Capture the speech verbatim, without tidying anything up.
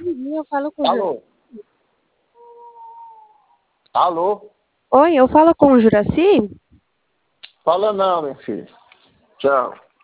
rapidinho, eu falo com o Juraci. Alô? Alô? Oi, eu falo com o Juraci? Fala não, meu filho. Tchau.